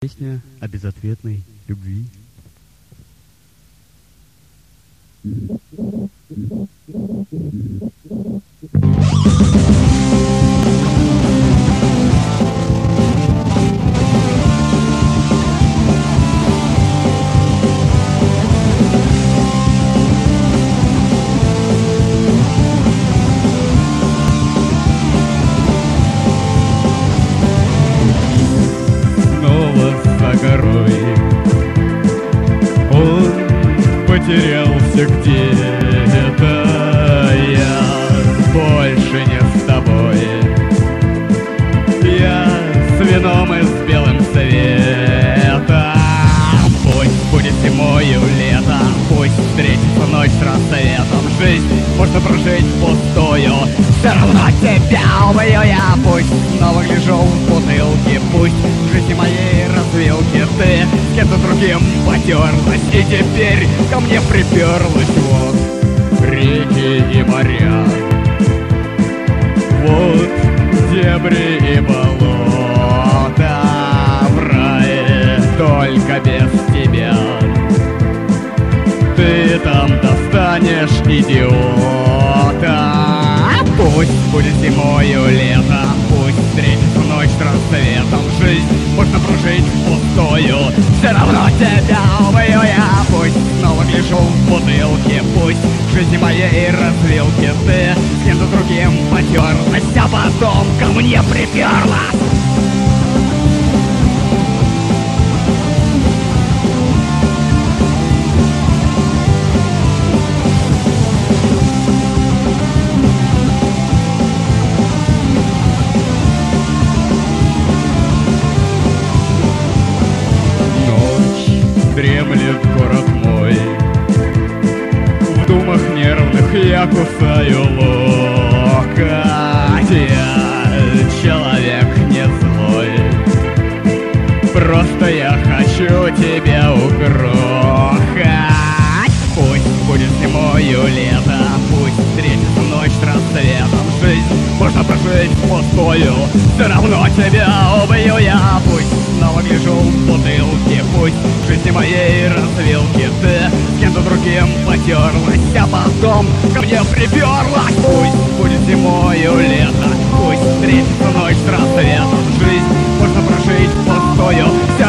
Песня о безответной любви. Он потерялся где-то, я больше не с тобой. Я с вином и с белым цветом. Пусть будет зимою лето, пусть встретится ночь с рассветом. Жизнь можно прожить впустую, все равно тебя убью я. Пусть снова гляжу в бутылки, пусть в жизни моей развилки ты с кем-то другим потерлась, и теперь ко мне приперлась. Вот реки и моря, вот дебри и болота. В рае только без тебя ты там достанешь идиота. Пусть будет зимою лето, пусть встретится ночь с рассветом. Жизнь можно прожить впустую, все равно тебя убью я. Пусть снова гляжу в бутылки, пусть в жизни моей развилки ты с кем-то другим потерлась, а потом ко мне приперлась. Дремлет город мой, в думах нервных я кусаю локоть. Я человек не злой, просто я хочу тебя угрохать. Пусть будет зимою лето, пусть встретится ночь с рассветом. Жизнь можно прожить впустую, все равно тебя убью я. Пусть снова гляжу в бутылки, пусть в жизни моей развилки ты с кем-то другим потерлась, а потом ко мне приперлась. Пусть будет зимою лето, пусть встретится ночь с рассветом. Жизнь можно прожить впустую,